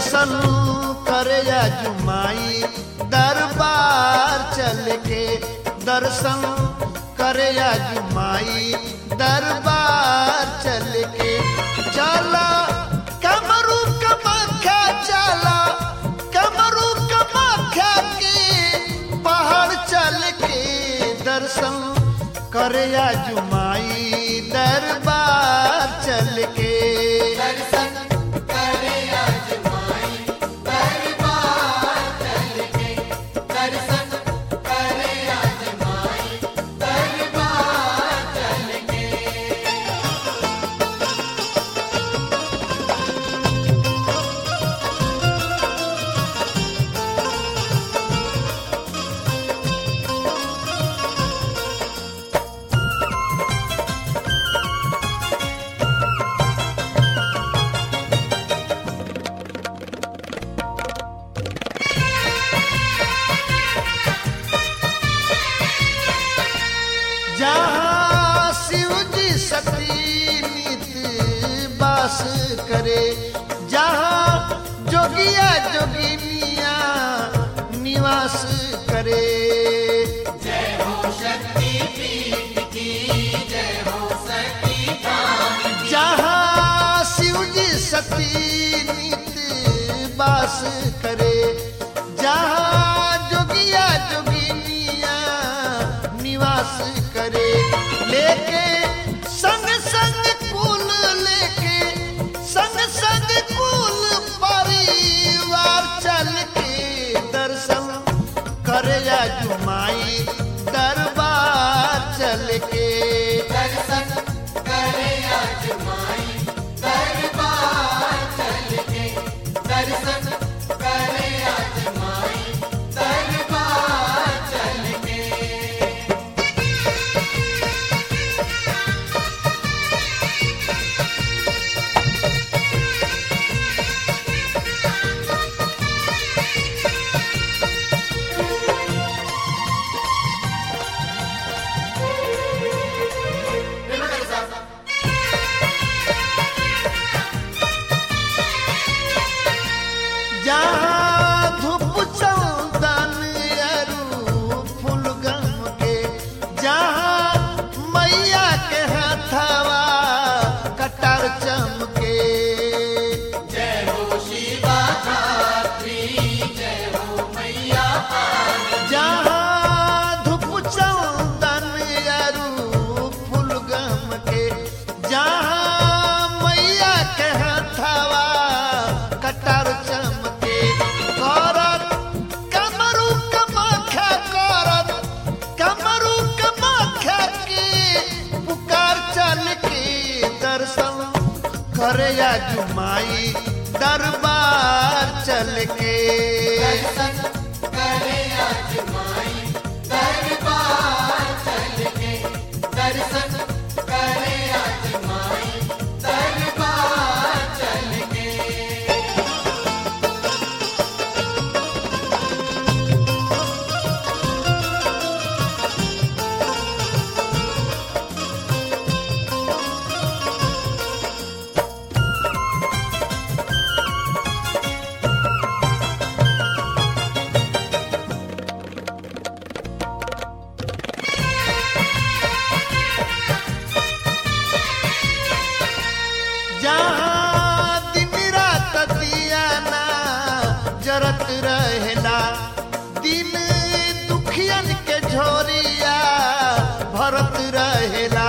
दर्शन करे या जुमाई दरबार चल के, दर्शन करे या जुमाई दरबार चल के। चला कमरू कमाख्या, चला कमरू कमाख्या के पहाड़ चल के, दर्शन करे या जुमाई दरबार चल के। जहाँ शिव जी सती नित वास करे, जहाँ जोगिया जोगिनिया निवास करे। जय हो शक्ति पीठ की, जय हो सती धाम की। जहाँ शिव जी सती नित वास करे, जहाँ जोगिया जोगिनिया निवास करे। लेके संग संग कुल, लेके संग संग कुल परिवार चल के, दर्शन करे या जुमाई दरबार चल के। दर्शन करे आज माई दरबार चल के, दर्शन करे आज माई दरबार चल के। जहाँ धूप चंदन अरू फूल गम के, जहाँ मैया के हथवा कटार चमके। जय हो शिवा धात्री, जय हो मैया पार्वती। जहाँ धूप चंदन अरू फूल गम के, जहाँ मैया के हथवा कटार चमके। करत कमरू कमाख्या, करत कमरू कमाख्या के पुकार चल के, दर्शन करे या जुमाई दरबार चल के। दर्शन करे आज माई दरबार चल के, दर्शन करे आज माई दरबार चल के। जहाँ दिन रात दिया ना जरत रहेला, दिन दुखियन के झोरिया भरत रहेला।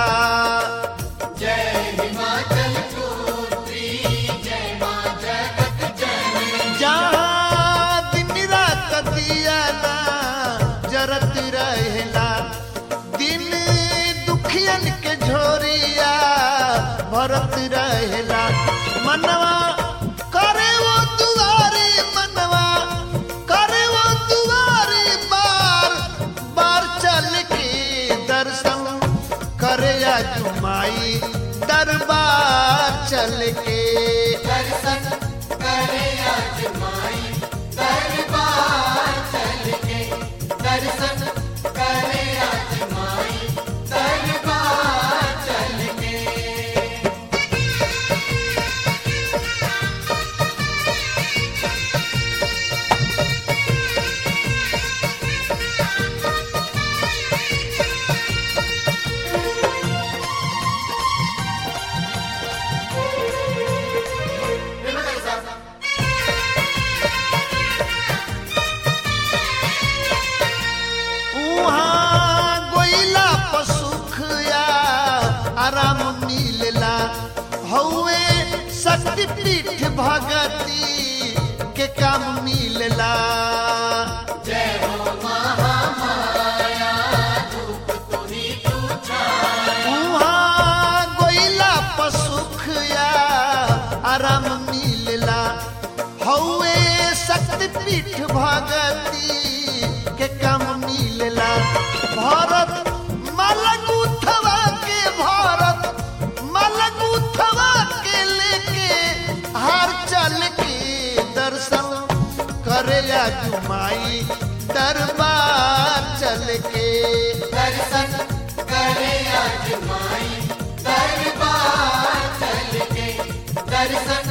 जय हिमाचल पुत्री, जय मां जगत जननी। जहाँ दिन रात दिया ना जरत रहेला, दिन दुखियन के झोरिया भरत रहेला। मनवा करे वो दुआरी, मनवा करे वो दुआरी बार बार चल के, दर्शन करे या जुमाई दरबार चल के। दर्शन करे आज माई दरबार चल के, दर्शन करे आज माई दरबार चल के। शक्ति पीठ भगती के काम मिलला। जय हो महामाया धूप तुही तू छाया। उहाँ गोइला पसुख या आराम मिलला। हौवे शक्ति पीठ भगती के काम मिलला। भारत मलगुथवा के लेके हर चल के दर्शन करे या जुमाई दरबार चल के। दर्शन करे आज माई दरबार चल के। दर्शन